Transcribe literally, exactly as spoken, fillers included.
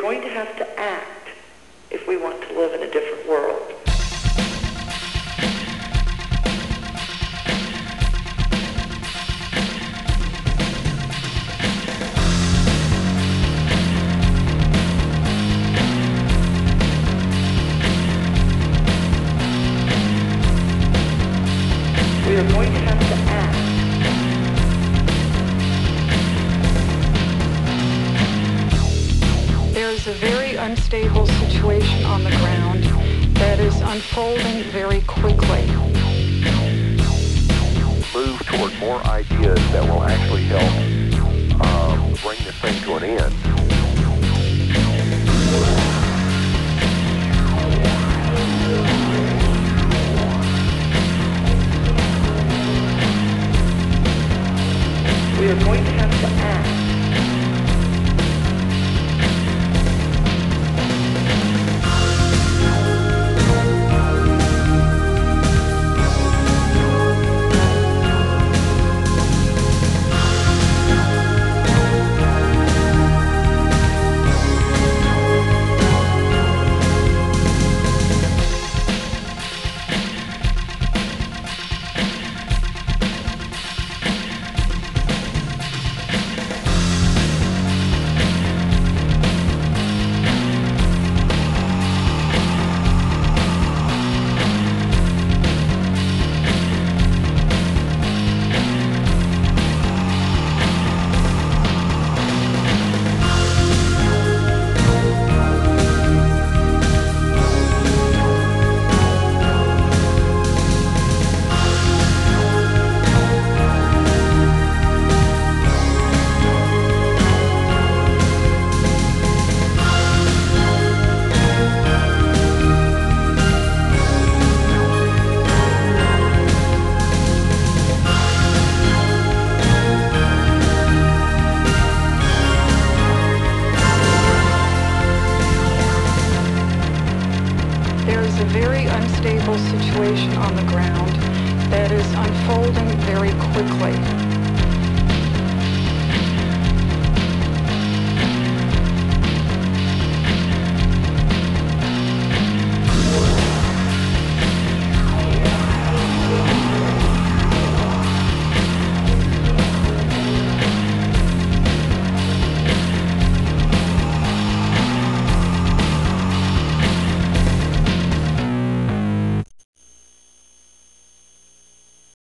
going to have to act if we want to live in a different world. We are going to have to act. There is a very unstable situation on the ground that is unfolding very quickly. Move toward more ideas that will actually help um, bring this thing to an end. We are going to have to act. A very unstable situation on the ground that is unfolding very quickly.